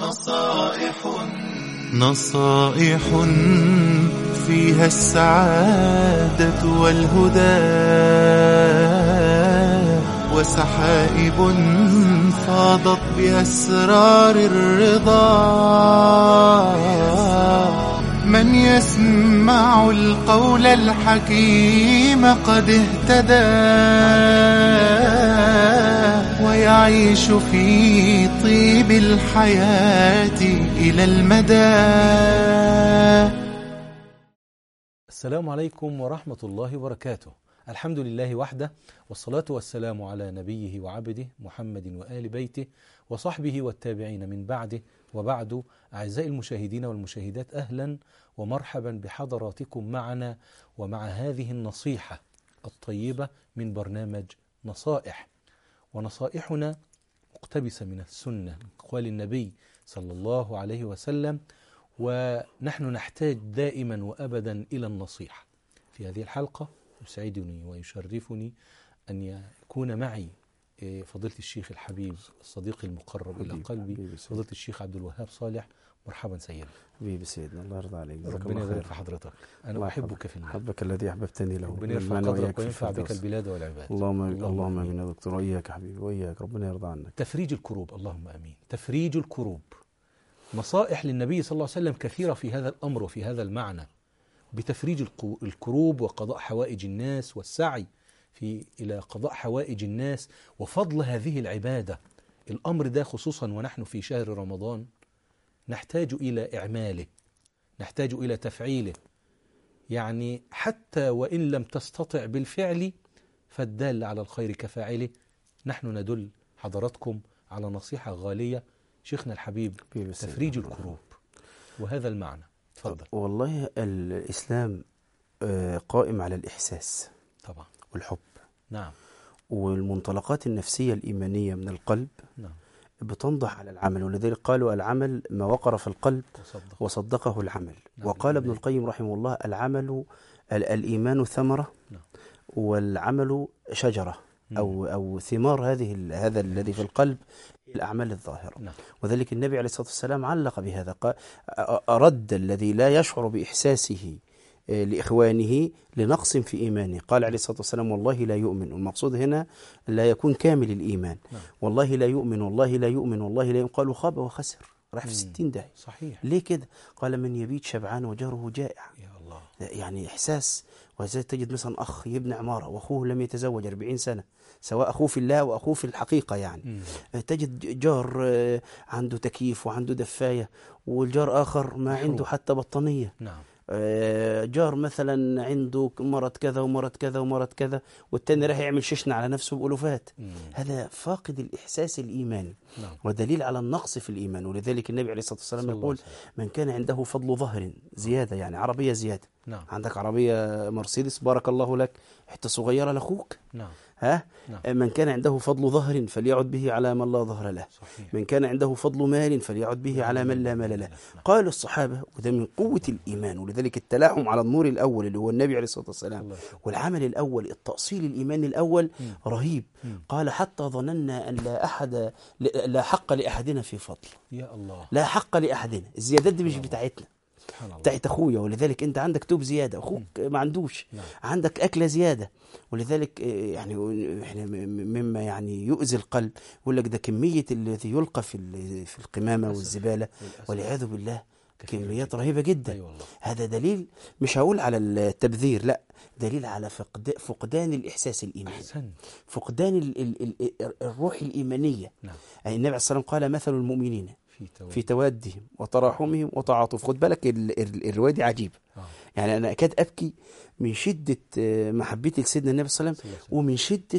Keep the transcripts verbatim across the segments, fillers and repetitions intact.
نصائح نصائح فيها السعادة والهدى، وسحائب فاضت بأسرار الرضا. من يسمع القول الحكيم قد اهتدى، ويعيش في طيب الحياة إلى المدى. السلام عليكم ورحمة الله وبركاته. الحمد لله وحده، والصلاة والسلام على نبيه وعبده محمد وآل بيته وصحبه والتابعين من بعده. وبعد، أعزائي المشاهدين والمشاهدات، أهلا ومرحبا بحضراتكم معنا ومع هذه النصيحة الطيبة من برنامج نصائح. ونصائحنا مقتبسة من السنة، من أقوال النبي صلى الله عليه وسلم، ونحن نحتاج دائما وأبدا إلى النصيحة. في هذه الحلقة يسعدني ويشرفني أن يكون معي فضيلة الشيخ الحبيب الصديق المقرب إلى قلبي، فضيلة الشيخ عبد الوهاب صالح. مرحبا سيدنا. حبيبي سيدنا، الله يرضى عليك. ربنا يبارك في حضرتك. أنا أحبك في الله. حبك الذي أحببتني له. ربنا يرفع قدرك وينفع بك البلاد والعباد. اللهم اللهم آمين يا دكتور، وإياك حبيبي وإياك، ربنا يرضى عنك. تفريج الكروب، اللهم آمين. تفريج الكروب. نصائح للنبي صلى الله عليه وسلم كثيرة في هذا الأمر وفي هذا المعنى، بتفريج الكروب وقضاء حوائج الناس والسعي في إلى قضاء حوائج الناس وفضل هذه العبادة. الأمر ده خصوصا ونحن في شهر رمضان نحتاج إلى إعماله، نحتاج إلى تفعيله. يعني حتى وإن لم تستطع بالفعل فالدال على الخير كفاعله. نحن ندل حضراتكم على نصيحة غالية شيخنا الحبيب، تفريج الكروب وهذا المعنى. تفضل. والله الإسلام قائم على الإحساس طبعا والحب. نعم. والمنطلقات النفسية الإيمانية من القلب نعم بتنضح على العمل، ولذلك قالوا العمل ما وقر في القلب وصدق. وصدقه العمل. نعم. وقال ابن القيم رحمه الله العمل الإيمان ثمرة، نعم. والعمل شجرة أو أو ثمار هذه هذا الذي في القلب، الأعمال الظاهرة. نعم. وذلك النبي عليه الصلاة والسلام علق بهذا، قال أرد الذي لا يشعر بإحساسه لإخوانه لنقص في إيمانه. قال عليه الصلاة والسلام والله لا يؤمن، والمقصود هنا لا يكون كامل الإيمان. نعم. والله لا يؤمن، والله لا يؤمن، والله لا يؤمن. قالوا خاب وخسر، راح في ستين داهية. صحيح. ليه كده؟ قال من يبيت شبعان وجاره جائع. يا الله. يعني إحساس. وزي تجد مثلا أخ يبني عمارة وأخوه لم يتزوج أربعين سنة، سواء أخوه في الله وأخوه في الحقيقة يعني. مم. تجد جار عنده تكييف وعنده دفاية، والجار آخر ما محروم. عنده حتى بطانية. نعم. جار مثلا عنده مرض كذا ومرض كذا ومرض كذا، والتاني راح يعمل ششن على نفسه بألوفات. مم. هذا فاقد الإحساس الإيماني. نعم. ودليل على النقص في الإيمان. ولذلك النبي عليه الصلاة والسلام يقول من كان عنده فضل ظهر زيادة، يعني عربية زيادة. نعم. عندك عربية مرسيدس بارك الله لك، حتة صغيرة لأخوك. نعم. ها؟ نعم. من كان عنده فضل ظهر فليعد به على من لا ظهر له. صحيح. من كان عنده فضل مال فليعد به على من لا مال له. قال الصحابة، وده من قوة الإيمان. ولذلك التلاحم على النور الأول اللي هو النبي عليه الصلاة والسلام، والعمل الأول، التأصيل الإيماني الأول رهيب. قال حتى ظننا أن لا أحد لا حق لأحدنا في فضل. يا الله. لا حق لأحدنا. الزيادات دي مش بتاعتنا، بتاعت اخويا. ولذلك انت عندك توب زياده، اخوك ما عندوش. نعم. عندك اكله زياده. ولذلك يعني احنا مما يعني يؤذي القلب، يقول لك ده كميه الذي يلقى في في القمامه والزباله والعياذ بالله كميات رهيبه جدا. أيوة. هذا دليل، مش هقول على التبذير، لا، دليل على فقد فقدان الاحساس الايماني. أحسن. فقدان ال ال ال الروح الايمانيه. نعم. يعني النبي عليه الصلاه والسلام قال مثل المؤمنين في توادهم, في توادهم وتراحمهم وتعاطف. خد بالك الرواية دي عجيبة. آه. يعني أنا أكاد أبكي من شدة محبتي لسيدنا النبي صلى الله عليه وسلم، ومن شدة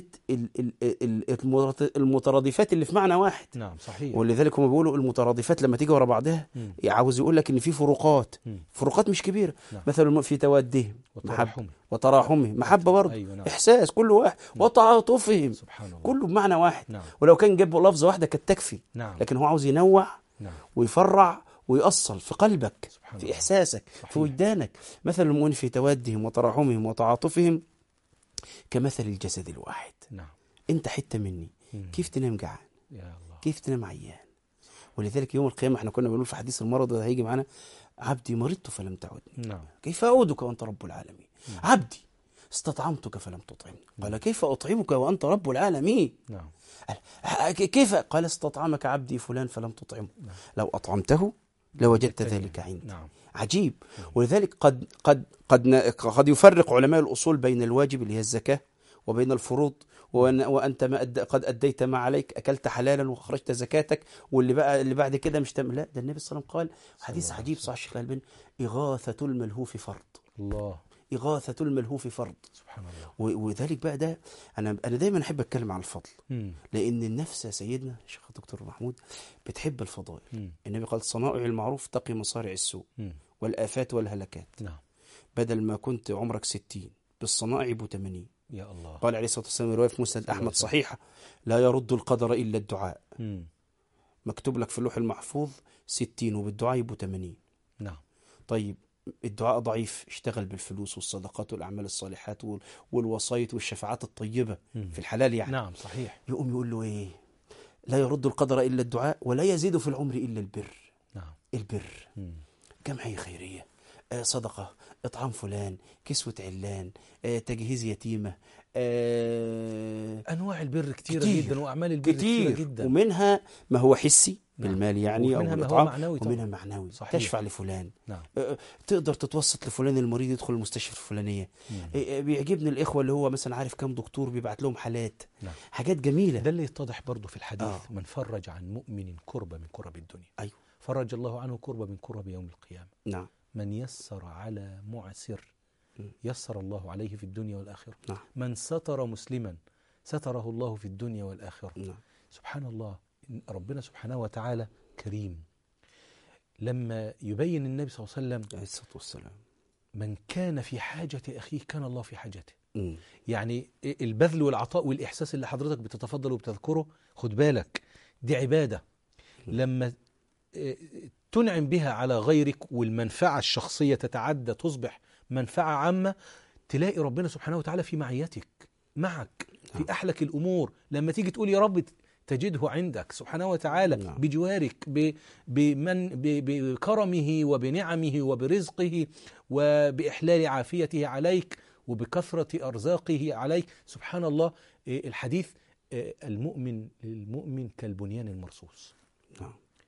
المترادفات اللي في معنى واحد. نعم صحيح. ولذلك هم بيقولوا المترادفات لما تيجي ورا بعضها عاوز يقول لك إن في فروقات. مم. فروقات مش كبيرة. نعم. مثلا في توادهم وتراحمهم وتراحمهم محبة برضه. أيوة. نعم. إحساس كل واحد. نعم. وتعاطفهم سبحان الله. كله بمعنى واحد. نعم. ولو كان جاب لفظة واحدة كانت تكفي. نعم. لكن هو عاوز ينوع. نعم. ويفرع ويأصل في قلبك، في إحساسك، صحيح. في وجدانك. مثل المؤمنين في توادهم وتراحمهم وتعاطفهم كمثل الجسد الواحد. نعم. انت حتة مني. مم. كيف تنام جعان؟ يا الله. كيف تنام عيان؟ ولذلك يوم القيامة احنا كنا بنقول في حديث المرض ده هيجي معانا: عبدي مرضت فلم تعدني، نعم. كيف أعودك وأنت رب العالمين؟ نعم. عبدي استطعمتك فلم تطعمني، قال كيف أطعمك وأنت رب العالمين؟ نعم. كيف؟ قال استطعمك عبدي فلان فلم تطعمه، لو أطعمته لوجدت ذلك عندي. نعم. عجيب. ولذلك قد قد قد قد يفرق علماء الأصول بين الواجب اللي هي الزكاة وبين الفروض، وأنت ما أد... قد أديت ما عليك، أكلت حلالا وخرجت زكاتك، واللي بقى اللي بعد كده مش تم. لا، ده النبي صلى الله عليه وسلم قال حديث عجيب صح الشيخ الألباني: إغاثة الملهوف فرض. الله. إغاثة الملهوف فرض. سبحان الله. وذلك بقى ده أنا أنا دايما أحب أتكلم عن الفضل، مم. لأن النفس يا سيدنا الشيخ الدكتور محمود بتحب الفضائل. مم. النبي قال: صنائع المعروف تقي مصارع السوء مم. والآفات والهلكات. نعم. بدل ما كنت عمرك ستين بالصنائع يبقوا ثمانين. يا الله. قال عليه الصلاة والسلام رواية في مسند أحمد صحيحة: لا يرد القدر إلا الدعاء. مم. مكتوب لك في اللوح المحفوظ ستين وبالدعاء يبقوا ثمانين. نعم. طيب الدعاء ضعيف، اشتغل بالفلوس والصدقات والأعمال الصالحات والوصايت والشفاعات الطيبة مم. في الحلال يعني. نعم صحيح. يقوم يقول له إيه؟ لا يرد القدر إلا الدعاء ولا يزيد في العمر إلا البر. نعم. البر. مم. جمعية خيرية، آه صدقة، إطعام فلان، كسوة علان، آه تجهيز يتيمة، آه أنواع البر كتيرة كتير جدا، وأعمال البر كتيرة كتير جدا. ومنها ما هو حسي نعم. بالمال يعني أو ومنها ما هو بالإطعام، معنوي طبعا. ومنها معنوي. صحيح. تشفع لفلان. نعم. آه تقدر تتوسط لفلان المريض يدخل المستشفى الفلانية. آه بيعجبني الإخوة اللي هو مثلا عارف كم دكتور بيبعت لهم حالات. نعم. حاجات جميلة. ده اللي يتضح برضو في الحديث: آه. من فرج عن مؤمن كربة من كرب الدنيا، أيوه، فرج الله عنه كربة من كرب يوم القيامة. نعم. من يسر على معسر يسر الله عليه في الدنيا والآخرة. نعم. من ستر مسلما ستره الله في الدنيا والآخرة. نعم. سبحان الله. ربنا سبحانه وتعالى كريم. لما يبين النبي صلى الله عليه وسلم عليه الصلاة والسلام: من كان في حاجة أخيه كان الله في حاجته. مم. يعني البذل والعطاء والإحساس اللي حضرتك بتتفضل وبتذكره، خد بالك دي عبادة. لما تنعم بها على غيرك والمنفعة الشخصية تتعدى تصبح منفعة عامة، تلاقي ربنا سبحانه وتعالى في معيتك معك في أحلك الأمور. لما تيجي تقول يا رب تجده عندك سبحانه وتعالى بجوارك بمن بكرمه وبنعمه وبرزقه وبإحلال عافيته عليك وبكثرة أرزاقه عليك. سبحان الله. الحديث: المؤمن للمؤمن كالبنيان المرصوص. نعم.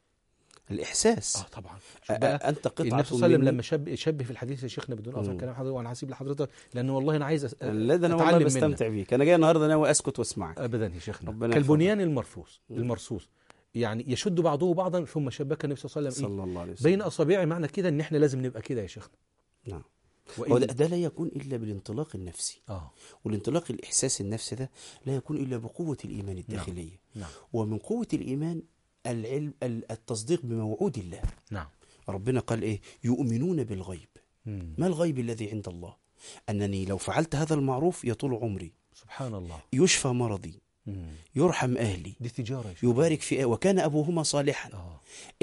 الإحساس. اه طبعا. أنت قطعة النبي صلى الله عليه وسلم لما شب شبه في الحديث يا شيخنا بدون قطع كلام حضرتك، وانا هسيب لحضرتك لانه والله انا عايز أس... لا ده انا والله بستمتع بيك. انا جاي النهارده ناوي اسكت واسمعك ابدا يا شيخنا. كالبنيان المرصوص المرصوص يعني يشد بعضه بعضا ثم شبك النبي صلى الله عليه وسلم, صلى الله عليه وسلم بين اصابعه. معنى كده ان احنا لازم نبقى كده يا شيخنا. نعم. وده ده لا يكون الا بالانطلاق النفسي. اه والانطلاق الاحساس النفسي ده لا يكون الا بقوه الايمان الداخليه. نعم. نعم. ومن قوه الايمان العلم التصديق بموعود الله. نعم. ربنا قال ايه؟ يؤمنون بالغيب. مم. ما الغيب الذي عند الله؟ انني لو فعلت هذا المعروف يطول عمري، سبحان الله، يشفى مرضي، مم. يرحم اهلي، دي تجاره، يبارك في أهلي. وكان ابوهما صالحا. آه.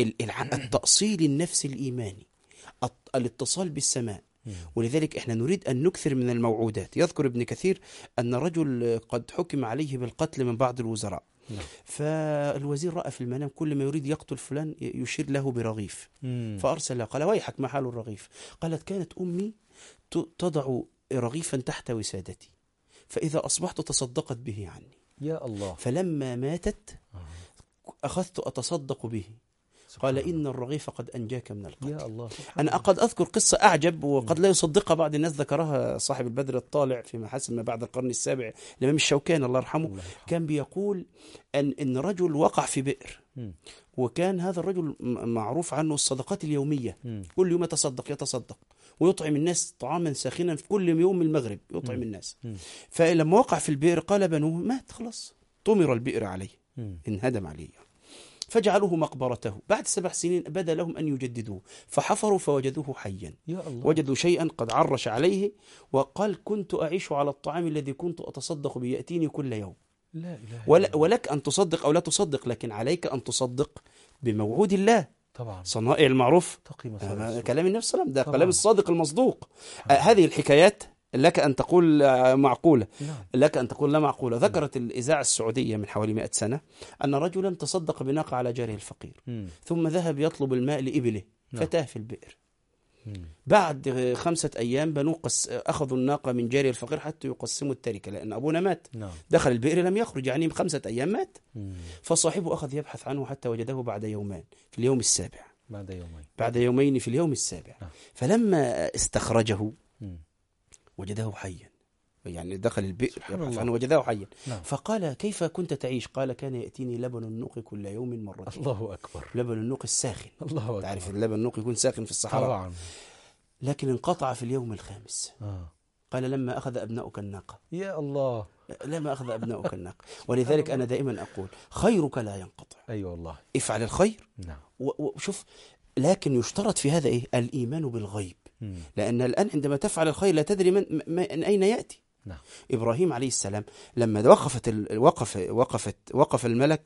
التأصيل النفسي الايماني، الاتصال بالسماء. مم. ولذلك احنا نريد ان نكثر من الموعودات. يذكر ابن كثير ان رجل قد حكم عليه بالقتل من بعض الوزراء. نعم. فالوزير رأى في المنام كل ما يريد يقتل فلان يشير له برغيف. مم. فأرسل له قال: ويحك ما حال الرغيف؟ قالت: كانت أمي تضع رغيفا تحت وسادتي، فإذا أصبحت تصدقت به عني. يا الله. فلما ماتت آه. أخذت أتصدق به. قال: إن الرغيف قد أنجاك من القتل. يا الله. أنا قد أذكر قصة أعجب وقد لا يصدقها بعض الناس، ذكرها صاحب البدر الطالع في محاسن ما بعد القرن السابع الإمام الشوكاني الله يرحمه. الله يرحمه. كان بيقول أن إن رجل وقع في بئر، م. وكان هذا الرجل معروف عنه الصدقات اليومية. م. كل يوم يتصدق يتصدق ويطعم الناس طعاما ساخنا في كل يوم المغرب يطعم م. الناس. م. فلما وقع في البئر قال بنوه: مات خلاص، طمر البئر عليه، م. انهدم عليه. فجعلوه مقبرته. بعد سبع سنين بدا لهم أن يجددوه، فحفروا فوجدوه حيا. يا الله. وجدوا شيئا قد عرش عليه، وقال: كنت أعيش على الطعام الذي كنت أتصدق به يأتيني كل يوم. لا إله ولا ولك أن تصدق أو لا تصدق، لكن عليك أن تصدق بموعود الله. طبعا. صنائع المعروف تقي آه كلام النبي صلى الله عليه وسلم، ده طبعا. كلام الصادق المصدوق. آه هذه الحكايات لك أن تقول معقولة، نعم. لك أن تقول لا معقولة. ذكرت الإذاعة السعودية من حوالي مئة سنة أن رجلا تصدق بناقة على جاره الفقير، مم. ثم ذهب يطلب الماء لإبله، نعم. فتاه في البئر. مم. بعد خمسة أيام بنو قس... أخذوا الناقة من جاره الفقير حتى يقسموا التركة، لأن أبونا مات. نعم. دخل البئر لم يخرج، يعني خمسة أيام مات. مم. فصاحبه أخذ يبحث عنه حتى وجده بعد يومان في اليوم السابع، بعد يومين بعد يومين في اليوم السابع. نعم. فلما استخرجه مم. وجده حيا، يعني دخل البئر سبحان يبحث الله. عنه وجده حيا. نعم. فقال كيف كنت تعيش؟ قال كان يأتيني لبن النوق كل يوم مرتين. الله أكبر. لبن النوق الساخن، الله أكبر. تعرف اللبن النوق يكون ساخن في الصحراء طبعا. لكن انقطع في اليوم الخامس. آه. قال لما أخذ أبناؤك الناقة، يا الله. لما أخذ أبنائك الناقة. ولذلك أنا دائما أقول خيرك لا ينقطع. أيوة والله. افعل الخير. نعم. وشوف، لكن يشترط في هذا إيه؟ الإيمان بالغيب. مم. لأن الآن عندما تفعل الخير لا تدري من, من أين يأتي. نعم. إبراهيم عليه السلام لما وقفت ال... وقف وقفت وقف الملك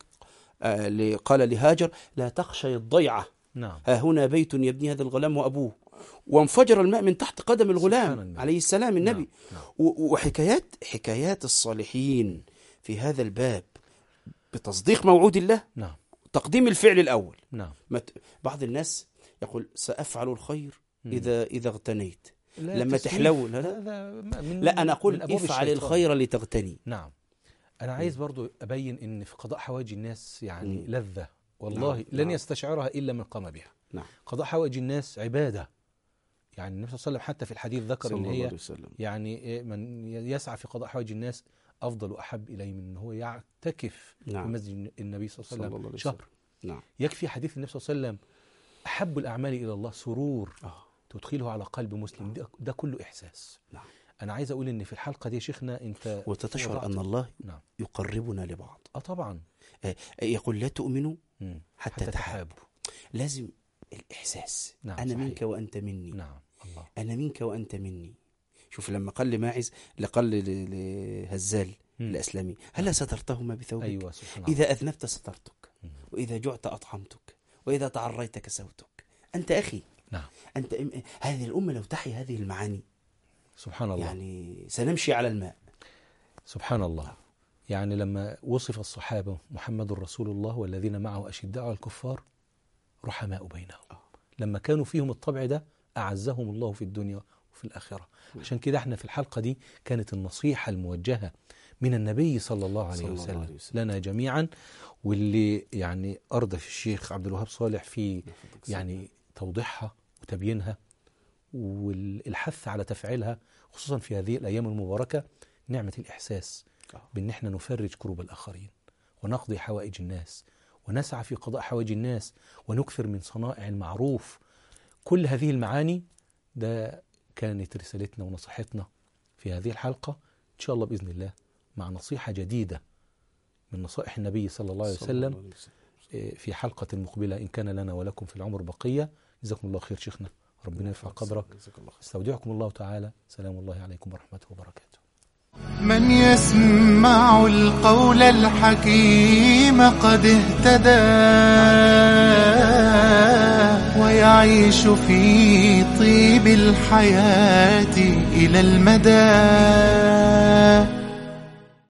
آه قال لهاجر لا تخشي الضيعة، نعم. ها هنا بيت يبني هذا الغلام وأبوه، وانفجر الماء من تحت قدم الغلام عليه السلام النبي. نعم. نعم. وحكايات حكايات الصالحين في هذا الباب بتصديق موعود الله. نعم. تقديم الفعل الأول. نعم. بعض الناس يقول سأفعل الخير مم. إذا إذا اغتنيت، لا لما تسويف. تحلو لا لا, هذا من لا أنا أقول من أبواب افعل الشيطان. الخير لتغتني. نعم. أنا عايز برضو أبين إن في قضاء حوائج الناس يعني مم. لذة والله. نعم. لن نعم. يستشعرها إلا من قام بها. نعم. قضاء حوائج الناس عبادة. يعني النبي صلى الله عليه وسلم حتى في الحديث ذكر إن هي يعني من يسعى في قضاء حوائج الناس أفضل وأحب إليه من أنه هو يعتكف نعم. في مسجد النبي صلى الله عليه وسلم وسلم. شهر. نعم. يكفي حديث النبي صلى الله عليه وسلم أحب الأعمال إلى الله سرور آه. تدخله على قلب مسلم. ده, ده كله إحساس. نعم. أنا عايز أقول إن في الحلقة دي يا شيخنا أنت وتتشعر أن الله نعم. يقربنا لبعض. آه طبعا. آه يقول لا تؤمنوا مم. حتى, حتى تحابوا. لازم الإحساس. نعم. أنا صحيح. منك وأنت مني. نعم. الله. أنا منك وأنت مني. شوف لما قال لماعز لقال لهزال الأسلمي هلا سترتهما بثوبك؟ أيوة سبحان إذا الله. أذنبت سترتك، مم. وإذا جعت أطعمتك، وإذا تعريت كسوتك. أنت أخي. نعم. أنت إم... هذه الأمة لو تحيا هذه المعاني سبحان الله. يعني سنمشي على الماء. سبحان الله. يعني لما وصف الصحابة محمد رسول الله والذين معه أشداء على الكفار رحماء بينهم. لما كانوا فيهم الطبع ده أعزهم الله في الدنيا وفي الآخرة. عشان كده احنا في الحلقة دي كانت النصيحة الموجهة من النبي صلى الله عليه صلى الله وسلم, عليه وسلم لنا جميعا، واللي يعني أرضى الشيخ عبد الوهاب صالح في يعني توضيحها وتبيينها والحث على تفعيلها، خصوصا في هذه الأيام المباركة. نعمة الإحساس بأن احنا نفرج كروب الآخرين ونقضي حوائج الناس ونسعى في قضاء حوائج الناس ونكثر من صنائع المعروف. كل هذه المعاني ده كانت رسالتنا ونصيحتنا في هذه الحلقة. إن شاء الله بإذن الله مع نصيحة جديدة من نصائح النبي صلى الله عليه وسلم في حلقة مقبلة إن كان لنا ولكم في العمر بقية. جزاكم الله خير شيخنا، ربنا يرفع قدرك. استودعكم الله تعالى. سلام الله عليكم ورحمته وبركاته. من يسمع القول الحكيم قد اهتدى ويعيش في طيب الحياة إلى المدى.